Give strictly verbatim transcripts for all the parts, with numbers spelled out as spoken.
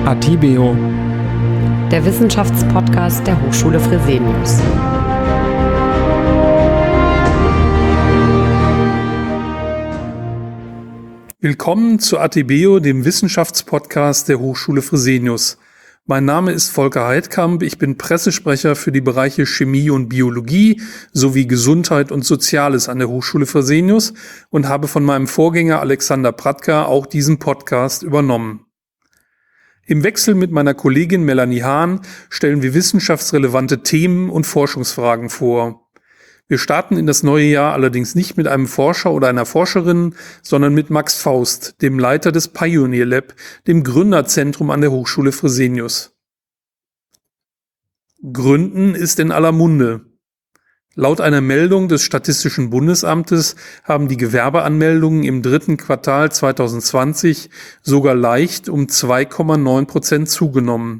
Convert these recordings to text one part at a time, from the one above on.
Atibeo, der Wissenschaftspodcast der Hochschule Fresenius. Willkommen zu Atibeo, dem Wissenschaftspodcast der Hochschule Fresenius. Mein Name ist Volker Heidkamp, ich bin Pressesprecher für die Bereiche Chemie und Biologie sowie Gesundheit und Soziales an der Hochschule Fresenius und habe von meinem Vorgänger Alexander Pratka auch diesen Podcast übernommen. Im Wechsel mit meiner Kollegin Melanie Hahn stellen wir wissenschaftsrelevante Themen und Forschungsfragen vor. Wir starten in das neue Jahr allerdings nicht mit einem Forscher oder einer Forscherin, sondern mit Max Faust, dem Leiter des Pioneer Lab, dem Gründerzentrum an der Hochschule Fresenius. Gründen ist in aller Munde. Laut einer Meldung des Statistischen Bundesamtes haben die Gewerbeanmeldungen im dritten Quartal zwanzig zwanzig sogar leicht um zwei Komma neun Prozent zugenommen.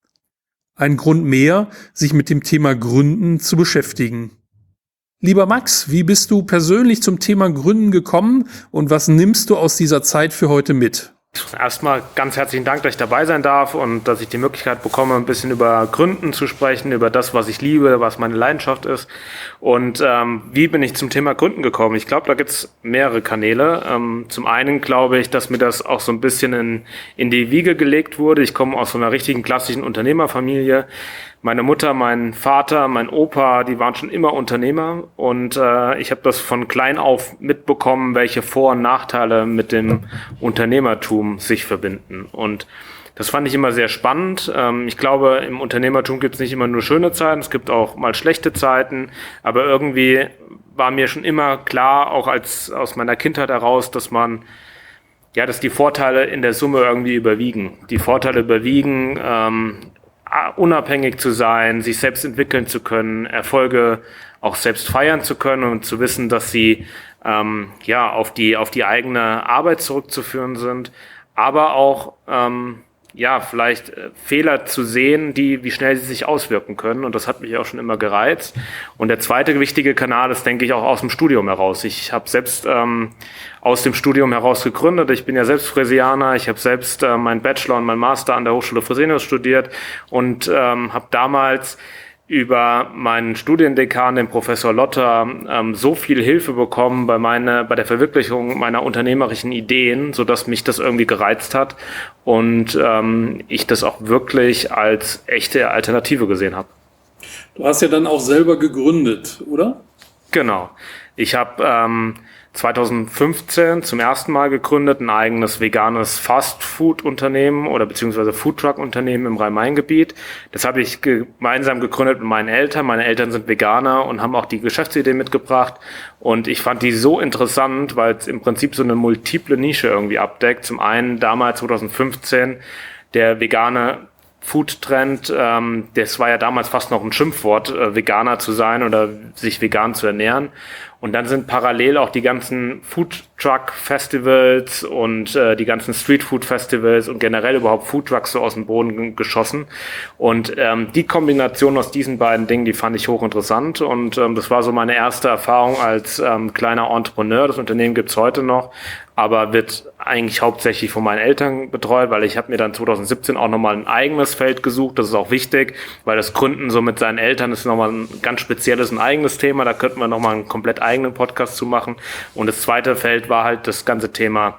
Ein Grund mehr, sich mit dem Thema Gründen zu beschäftigen. Lieber Max, wie bist du persönlich zum Thema Gründen gekommen und was nimmst du aus dieser Zeit für heute mit? Erstmal ganz herzlichen Dank, dass ich dabei sein darf und dass ich die Möglichkeit bekomme, ein bisschen über Gründen zu sprechen, über das, was ich liebe, was meine Leidenschaft ist. Und ähm, wie bin ich zum Thema Gründen gekommen? Ich glaube, da gibt es mehrere Kanäle. Ähm, zum einen glaube ich, dass mir das auch so ein bisschen in, in die Wiege gelegt wurde. Ich komme aus so einer richtigen klassischen Unternehmerfamilie. Meine Mutter, mein Vater, mein Opa, die waren schon immer Unternehmer und äh, ich habe das von klein auf mitbekommen, welche Vor- und Nachteile mit dem Unternehmertum sich verbinden. Und das fand ich immer sehr spannend. Ähm, ich glaube, im Unternehmertum gibt es nicht immer nur schöne Zeiten, es gibt auch mal schlechte Zeiten, aber irgendwie war mir schon immer klar, auch als aus meiner Kindheit heraus, dass man ja, dass die Vorteile in der Summe irgendwie überwiegen. Die Vorteile überwiegen, ähm, unabhängig zu sein, sich selbst entwickeln zu können, Erfolge auch selbst feiern zu können und zu wissen, dass sie ähm, ja auf die auf die eigene Arbeit zurückzuführen sind, aber auch ähm, ja vielleicht äh, Fehler zu sehen, die wie schnell sie sich auswirken können, und das hat mich auch schon immer gereizt. Und der zweite wichtige Kanal ist, denke ich, auch aus dem Studium heraus. Ich habe selbst ähm, aus dem Studium heraus gegründet. Ich bin ja selbst Fresianer. Ich habe selbst äh, meinen Bachelor und meinen Master an der Hochschule Fresenius studiert und ähm, habe damals über meinen Studiendekan, den Professor Lotter, ähm, so viel Hilfe bekommen bei meiner, bei der Verwirklichung meiner unternehmerischen Ideen, so dass mich das irgendwie gereizt hat und ähm, ich das auch wirklich als echte Alternative gesehen habe. Du hast ja dann auch selber gegründet, oder? Genau. Ich habe ähm, zwanzig fünfzehn zum ersten Mal gegründet, ein eigenes veganes Fast-Food-Unternehmen oder beziehungsweise Foodtruck-Unternehmen im Rhein-Main-Gebiet. Das habe ich gemeinsam gegründet mit meinen Eltern. Meine Eltern sind Veganer und haben auch die Geschäftsidee mitgebracht. Und ich fand die so interessant, weil es im Prinzip so eine multiple Nische irgendwie abdeckt. Zum einen damals zwanzig fünfzehn der vegane Food-Trend, ähm, das war ja damals fast noch ein Schimpfwort, äh, Veganer zu sein oder sich vegan zu ernähren. Und dann sind parallel auch die ganzen Food-Truck-Festivals und äh, die ganzen Street-Food-Festivals und generell überhaupt Food-Trucks so aus dem Boden geschossen. Und ähm, die Kombination aus diesen beiden Dingen, die fand ich hochinteressant. Und ähm, das war so meine erste Erfahrung als ähm, kleiner Entrepreneur. Das Unternehmen gibt's heute noch, aber wird eigentlich hauptsächlich von meinen Eltern betreut, weil ich habe mir dann zwanzig siebzehn auch nochmal ein eigenes Feld gesucht. Das ist auch wichtig, weil das Gründen so mit seinen Eltern ist nochmal ein ganz spezielles, ein eigenes Thema. Da könnten wir nochmal einen komplett eigenen Podcast zu machen. Und das zweite Feld war halt das ganze Thema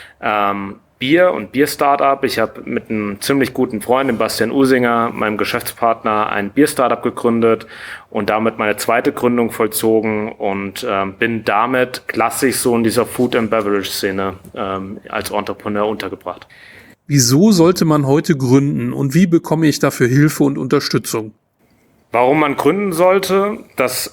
ähm, Bier und Bier-Startup. Ich habe mit einem ziemlich guten Freund, dem Bastian Usinger, meinem Geschäftspartner, ein Bier-Startup gegründet und damit meine zweite Gründung vollzogen und ähm, bin damit klassisch so in dieser Food- and Beverage-Szene ähm, als Entrepreneur untergebracht. Wieso sollte man heute gründen und wie bekomme ich dafür Hilfe und Unterstützung? Warum man gründen sollte, das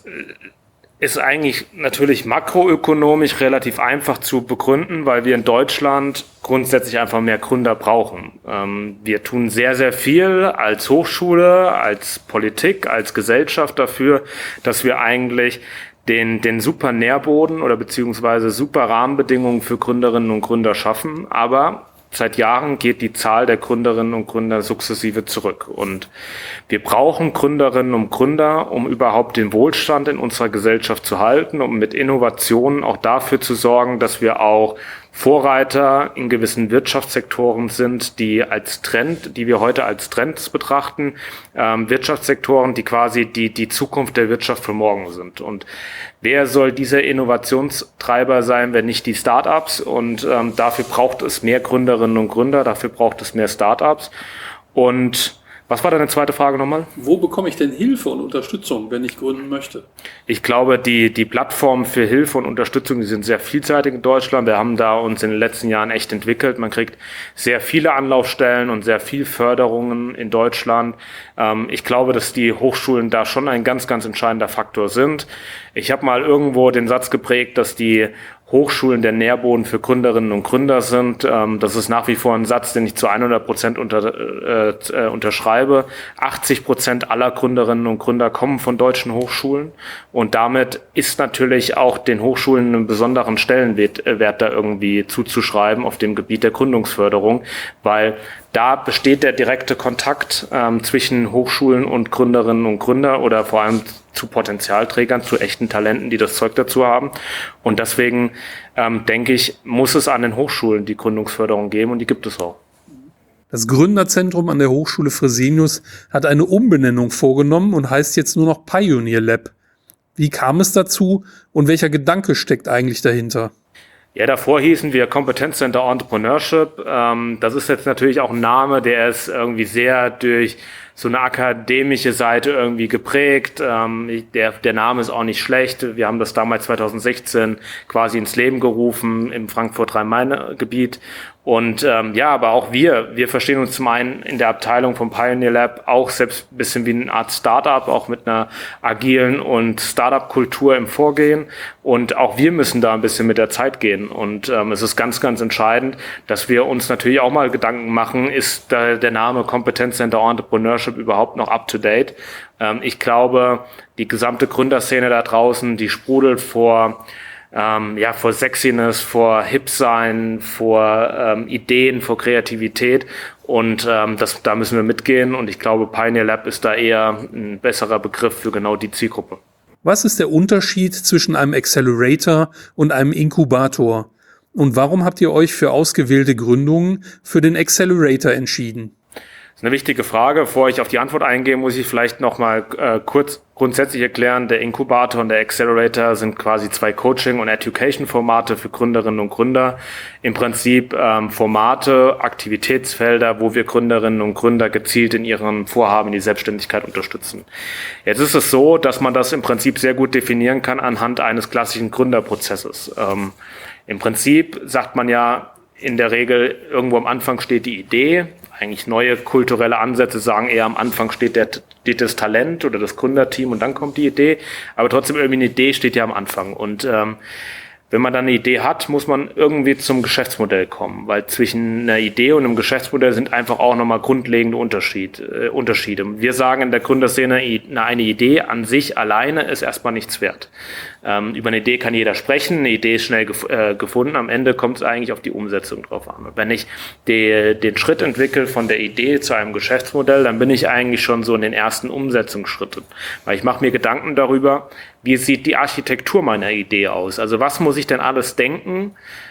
ist eigentlich natürlich makroökonomisch relativ einfach zu begründen, weil wir in Deutschland grundsätzlich einfach mehr Gründer brauchen. Ähm, wir tun sehr, sehr viel als Hochschule, als Politik, als Gesellschaft dafür, dass wir eigentlich den, den super Nährboden oder beziehungsweise super Rahmenbedingungen für Gründerinnen und Gründer schaffen, aber seit Jahren geht die Zahl der Gründerinnen und Gründer sukzessive zurück. Und wir brauchen Gründerinnen und Gründer, um überhaupt den Wohlstand in unserer Gesellschaft zu halten, um mit Innovationen auch dafür zu sorgen, dass wir auch Vorreiter in gewissen Wirtschaftssektoren sind, die als Trend, die wir heute als Trends betrachten, ähm, Wirtschaftssektoren, die quasi die, die Zukunft der Wirtschaft für morgen sind. Und wer soll dieser Innovationstreiber sein, wenn nicht die Startups? Und ähm, dafür braucht es mehr Gründerinnen und Gründer, dafür braucht es mehr Startups. Und was war deine zweite Frage nochmal? Wo bekomme ich denn Hilfe und Unterstützung, wenn ich gründen möchte? Ich glaube, die, die Plattformen für Hilfe und Unterstützung, die sind sehr vielseitig in Deutschland. Wir haben da uns in den letzten Jahren echt entwickelt. Man kriegt sehr viele Anlaufstellen und sehr viel Förderungen in Deutschland. Ähm, ich glaube, dass die Hochschulen da schon ein ganz, ganz entscheidender Faktor sind. Ich habe mal irgendwo den Satz geprägt, dass die Hochschulen der Nährboden für Gründerinnen und Gründer sind. Ähm, das ist nach wie vor ein Satz, den ich zu hundert Prozent unter, äh, unterschreibe. achtzig Prozent aller Gründerinnen und Gründer kommen von deutschen Hochschulen. Und damit ist natürlich auch den Hochschulen einen besonderen Stellenwert Wert da irgendwie zuzuschreiben auf dem Gebiet der Gründungsförderung, weil da besteht der direkte Kontakt ähm, zwischen Hochschulen und Gründerinnen und Gründer oder vor allem zu Potenzialträgern, zu echten Talenten, die das Zeug dazu haben. Und deswegen ähm, denke ich, muss es an den Hochschulen die Gründungsförderung geben und die gibt es auch. Das Gründerzentrum an der Hochschule Fresenius hat eine Umbenennung vorgenommen und heißt jetzt nur noch Pioneer Lab. Wie kam es dazu und welcher Gedanke steckt eigentlich dahinter? Ja, davor hießen wir Competence Center Entrepreneurship. Ähm, das ist jetzt natürlich auch ein Name, der ist irgendwie sehr durch so eine akademische Seite irgendwie geprägt. Ähm, der, der Name ist auch nicht schlecht. Wir haben das damals zwanzig sechzehn quasi ins Leben gerufen im Frankfurt-Rhein-Main-Gebiet. Und ähm, ja, aber auch wir, wir verstehen uns zum einen in der Abteilung vom Pioneer Lab auch selbst ein bisschen wie eine Art Startup, auch mit einer agilen und Startup-Kultur im Vorgehen. Und auch wir müssen da ein bisschen mit der Zeit gehen. Und ähm, es ist ganz, ganz entscheidend, dass wir uns natürlich auch mal Gedanken machen, ist da der Name Competence Center Entrepreneurship überhaupt noch up-to-date? Ähm, ich glaube, die gesamte Gründerszene da draußen, die sprudelt vor Ähm, ja, vor Sexiness, vor Hip-Sein, vor ähm, Ideen, vor Kreativität und ähm, das, da müssen wir mitgehen und ich glaube, Pioneer Lab ist da eher ein besserer Begriff für genau die Zielgruppe. Was ist der Unterschied zwischen einem Accelerator und einem Inkubator? Und warum habt ihr euch für ausgewählte Gründungen für den Accelerator entschieden? Das ist eine wichtige Frage. Bevor ich auf die Antwort eingehe, muss ich vielleicht noch mal äh, kurz grundsätzlich erklären. Der Inkubator und der Accelerator sind quasi zwei Coaching- und Education-Formate für Gründerinnen und Gründer. Im Prinzip ähm, Formate, Aktivitätsfelder, wo wir Gründerinnen und Gründer gezielt in ihren Vorhaben in die Selbstständigkeit unterstützen. Jetzt ist es so, dass man das im Prinzip sehr gut definieren kann anhand eines klassischen Gründerprozesses. Ähm, im Prinzip sagt man ja in der Regel, irgendwo am Anfang steht die Idee. Eigentlich neue kulturelle Ansätze sagen eher, am Anfang steht, der, steht das Talent oder das Gründerteam und dann kommt die Idee. Aber trotzdem irgendwie eine Idee steht ja am Anfang. Und ähm, wenn man dann eine Idee hat, muss man irgendwie zum Geschäftsmodell kommen. Weil zwischen einer Idee und einem Geschäftsmodell sind einfach auch nochmal grundlegende Unterschied, äh, Unterschiede. Wir sagen in der Gründerszene, eine Idee an sich alleine ist erstmal nichts wert. Ähm, über eine Idee kann jeder sprechen, eine Idee ist schnell gef- äh, gefunden, am Ende kommt es eigentlich auf die Umsetzung drauf an. Und wenn ich die, den Schritt entwickle von der Idee zu einem Geschäftsmodell, dann bin ich eigentlich schon so in den ersten Umsetzungsschritten. Weil ich mache mir Gedanken darüber, wie sieht die Architektur meiner Idee aus? Also was muss ich denn alles denken,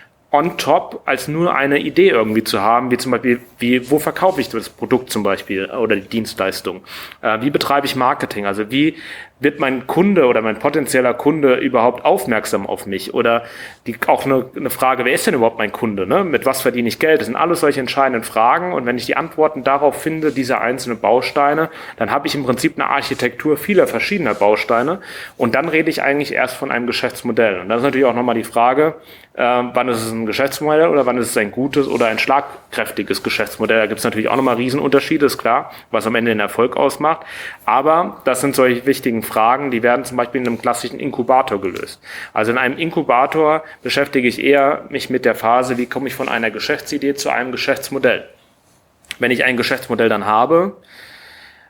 on top, als nur eine Idee irgendwie zu haben, wie zum Beispiel, wie, wo verkaufe ich das Produkt zum Beispiel oder die Dienstleistung? Äh, wie betreibe ich Marketing? Also wie wird mein Kunde oder mein potenzieller Kunde überhaupt aufmerksam auf mich? Oder die, auch eine, eine Frage, wer ist denn überhaupt mein Kunde? Ne? Mit was verdiene ich Geld? Das sind alles solche entscheidenden Fragen. Und wenn ich die Antworten darauf finde, diese einzelnen Bausteine, dann habe ich im Prinzip eine Architektur vieler verschiedener Bausteine. Und dann rede ich eigentlich erst von einem Geschäftsmodell. Und das ist natürlich auch nochmal die Frage, äh, wann ist es ein Geschäftsmodell oder wann ist es ein gutes oder ein schlagkräftiges Geschäftsmodell? Da gibt es natürlich auch nochmal Riesenunterschiede, ist klar, was am Ende den Erfolg ausmacht. Aber das sind solche wichtigen Fragen, die werden zum Beispiel in einem klassischen Inkubator gelöst. Also in einem Inkubator beschäftige ich eher mich mit der Phase, wie komme ich von einer Geschäftsidee zu einem Geschäftsmodell. Wenn ich ein Geschäftsmodell dann habe,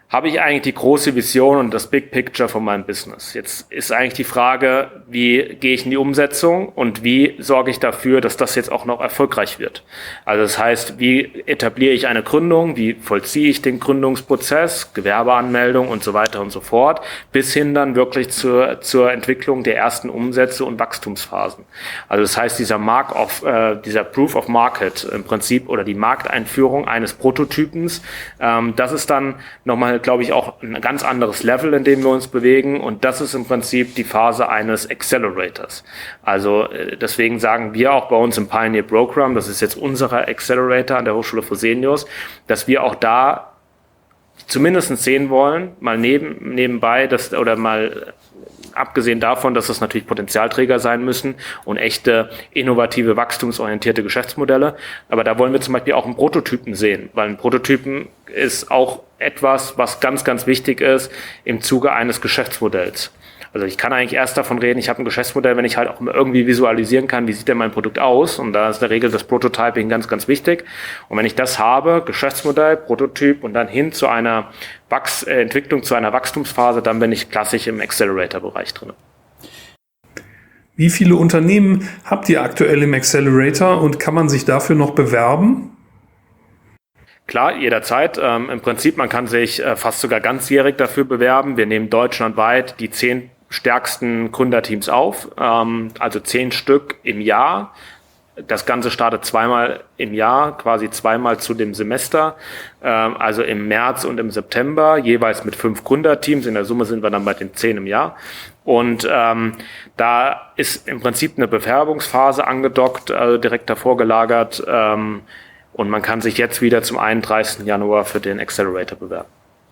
habe ich eigentlich die große Vision und das Big Picture von meinem Business. Jetzt ist eigentlich die Frage, wie gehe ich in die Umsetzung und wie sorge ich dafür, dass das jetzt auch noch erfolgreich wird. Also das heißt, wie etabliere ich eine Gründung, wie vollziehe ich den Gründungsprozess, Gewerbeanmeldung und so weiter und so fort, bis hin dann wirklich zur, zur Entwicklung der ersten Umsätze und Wachstumsphasen. Also das heißt, dieser Mark of, äh, dieser Proof of Market im Prinzip oder die Markteinführung eines Prototypens, ähm, das ist dann nochmal, glaube ich, auch ein ganz anderes Level, in dem wir uns bewegen. Und das ist im Prinzip die Phase eines Accelerators. Also deswegen sagen wir auch bei uns im Pioneer Program, das ist jetzt unser Accelerator an der Hochschule Fresenius, dass wir auch da zumindest sehen wollen, mal neben, nebenbei, dass, oder mal abgesehen davon, dass es natürlich Potenzialträger sein müssen und echte, innovative, wachstumsorientierte Geschäftsmodelle. Aber da wollen wir zum Beispiel auch einen Prototypen sehen, weil ein Prototypen ist auch etwas, was ganz, ganz wichtig ist im Zuge eines Geschäftsmodells. Also ich kann eigentlich erst davon reden, ich habe ein Geschäftsmodell, wenn ich halt auch irgendwie visualisieren kann, wie sieht denn mein Produkt aus? Und da ist in der Regel das Prototyping ganz, ganz wichtig. Und wenn ich das habe, Geschäftsmodell, Prototyp und dann hin zu einer Wachs- äh, Entwicklung, zu einer Wachstumsphase, dann bin ich klassisch im Accelerator-Bereich drin. Wie viele Unternehmen habt ihr aktuell im Accelerator und kann man sich dafür noch bewerben? Klar, jederzeit. Ähm, Im Prinzip, man kann sich äh, fast sogar ganzjährig dafür bewerben. Wir nehmen deutschlandweit die zehn stärksten Gründerteams auf, ähm, also zehn Stück im Jahr. Das Ganze startet zweimal im Jahr, quasi zweimal zu dem Semester, ähm, also im März und im September, jeweils mit fünf Gründerteams. In der Summe sind wir dann bei den zehn im Jahr. Und ähm, da ist im Prinzip eine Bewerbungsphase angedockt, also direkt davor gelagert. Ähm, und man kann sich jetzt wieder zum einunddreißigsten Januar für den Accelerator bewerben.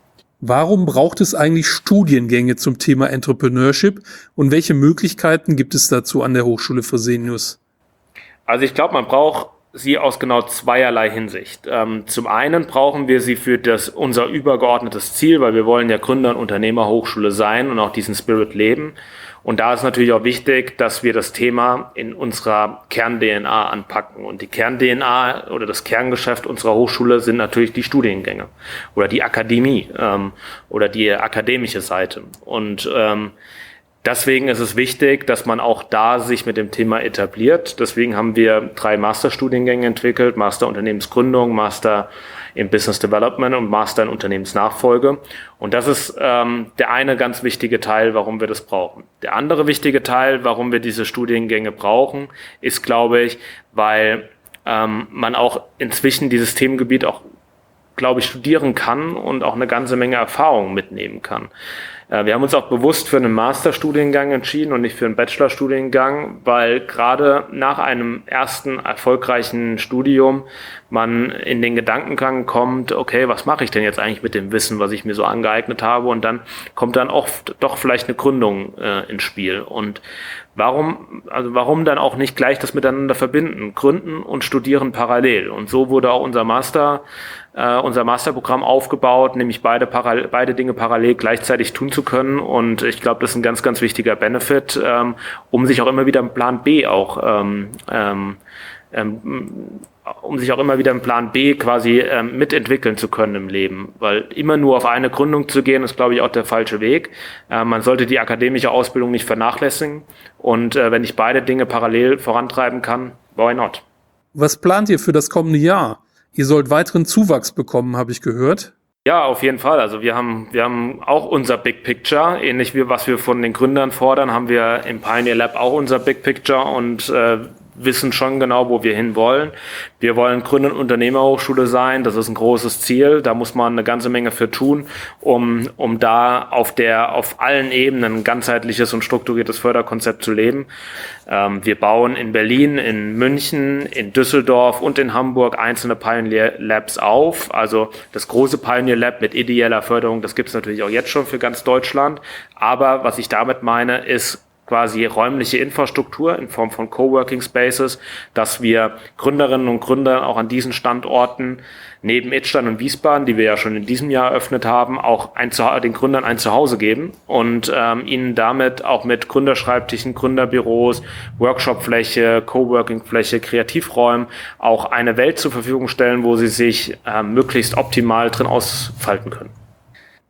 Warum braucht es eigentlich Studiengänge zum Thema Entrepreneurship und welche Möglichkeiten gibt es dazu an der Hochschule Fresenius? Also ich glaube, man braucht sie aus genau zweierlei Hinsicht. Ähm, zum einen brauchen wir sie für das unser übergeordnetes Ziel, weil wir wollen ja Gründer- und Unternehmerhochschule sein und auch diesen Spirit leben. Und da ist natürlich auch wichtig, dass wir das Thema in unserer Kern-D N A anpacken. Und die Kern-D N A oder das Kerngeschäft unserer Hochschule sind natürlich die Studiengänge oder die Akademie ähm, oder die akademische Seite. Und ähm, deswegen ist es wichtig, dass man auch da sich mit dem Thema etabliert. Deswegen haben wir drei Masterstudiengänge entwickelt: Master Unternehmensgründung, Master im Business Development und Master in Unternehmensnachfolge. Und das ist ähm, der eine ganz wichtige Teil, warum wir das brauchen. Der andere wichtige Teil, warum wir diese Studiengänge brauchen, ist, glaube ich, weil ähm, man auch inzwischen dieses Themengebiet auch, glaube ich, studieren kann und auch eine ganze Menge Erfahrung mitnehmen kann. Wir haben uns auch bewusst für einen Masterstudiengang entschieden und nicht für einen Bachelorstudiengang, weil gerade nach einem ersten erfolgreichen Studium man in den Gedankengang kommt, okay, was mache ich denn jetzt eigentlich mit dem Wissen, was ich mir so angeeignet habe? Und dann kommt dann oft doch vielleicht eine Gründung äh, ins Spiel. Und warum, also warum dann auch nicht gleich das miteinander verbinden? Gründen und studieren parallel. Und so wurde auch unser Master Uh, unser Masterprogramm aufgebaut, nämlich beide, paral- beide Dinge parallel gleichzeitig tun zu können. Und ich glaube, das ist ein ganz, ganz wichtiger Benefit, ähm, um sich auch immer wieder einen Plan B auch, ähm, ähm, ähm, um sich auch immer wieder einen Plan B quasi ähm, mitentwickeln zu können im Leben. Weil immer nur auf eine Gründung zu gehen, ist, glaube ich, auch der falsche Weg. Äh, man sollte die akademische Ausbildung nicht vernachlässigen. Und äh, wenn ich beide Dinge parallel vorantreiben kann, why not? Was plant ihr für das kommende Jahr? Ihr sollt weiteren Zuwachs bekommen, habe ich gehört. Ja, auf jeden Fall. Also wir haben, wir haben auch unser Big Picture. Ähnlich wie was wir von den Gründern fordern, haben wir im Pioneer Lab auch unser Big Picture und äh, wissen schon genau, wo wir hin wollen. Wir wollen Gründer- und Unternehmerhochschule sein. Das ist ein großes Ziel. Da muss man eine ganze Menge für tun, um, um da auf der, auf allen Ebenen ein ganzheitliches und strukturiertes Förderkonzept zu leben. Ähm, wir bauen in Berlin, in München, in Düsseldorf und in Hamburg einzelne Pioneer Labs auf. Also das große Pioneer Lab mit ideeller Förderung, das gibt es natürlich auch jetzt schon für ganz Deutschland. Aber was ich damit meine, ist quasi räumliche Infrastruktur in Form von Coworking Spaces, dass wir Gründerinnen und Gründern auch an diesen Standorten neben Idstein und Wiesbaden, die wir ja schon in diesem Jahr eröffnet haben, auch ein Zuha- den Gründern ein Zuhause geben und ähm, ihnen damit auch mit Gründerschreibtischen, Gründerbüros, Workshopfläche, Coworking-Fläche, Kreativräumen auch eine Welt zur Verfügung stellen, wo sie sich äh, möglichst optimal drin ausfalten können.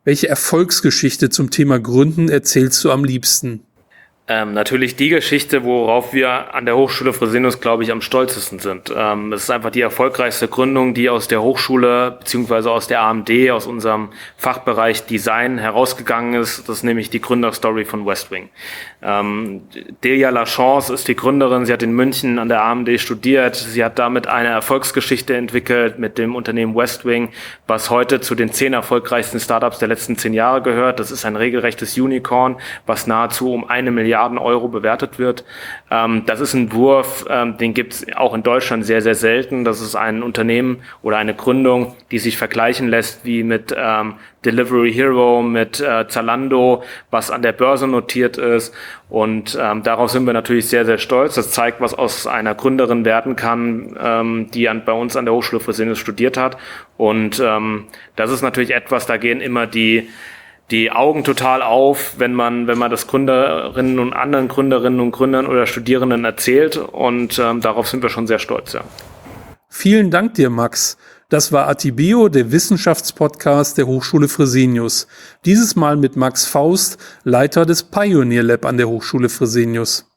Welche Erfolgsgeschichte zum Thema Gründen erzählst du am liebsten? Ähm, natürlich die Geschichte, worauf wir an der Hochschule Fresenius, glaube ich, am stolzesten sind. Ähm, es ist einfach die erfolgreichste Gründung, die aus der Hochschule beziehungsweise aus der A M D, aus unserem Fachbereich Design herausgegangen ist. Das ist nämlich die Gründerstory von Westwing. Ähm, Delia Lachance ist die Gründerin. Sie hat in München an der A M D studiert. Sie hat damit eine Erfolgsgeschichte entwickelt mit dem Unternehmen Westwing, was heute zu den zehn erfolgreichsten Startups der letzten zehn Jahre gehört. Das ist ein regelrechtes Unicorn, was nahezu um eine Milliarde Euro bewertet wird. Ähm, das ist ein Wurf, ähm, den gibt es auch in Deutschland sehr, sehr selten. Das ist ein Unternehmen oder eine Gründung, die sich vergleichen lässt wie mit ähm, Delivery Hero, mit äh, Zalando, was an der Börse notiert ist. Und ähm, darauf sind wir natürlich sehr, sehr stolz. Das zeigt, was aus einer Gründerin werden kann, ähm, die an, bei uns an der Hochschule Fresenius studiert hat. Und ähm, das ist natürlich etwas, da gehen immer die die Augen total auf, wenn man, wenn man das Gründerinnen und anderen Gründerinnen und Gründern oder Studierenden erzählt, und ähm, darauf sind wir schon sehr stolz, ja. Vielen Dank dir, Max. Das war Atibeo, der Wissenschaftspodcast der Hochschule Fresenius. Dieses Mal mit Max Faust, Leiter des Pioneer Lab an der Hochschule Fresenius.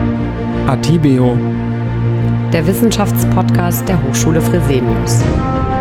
Atibeo, der Wissenschaftspodcast der Hochschule Fresenius.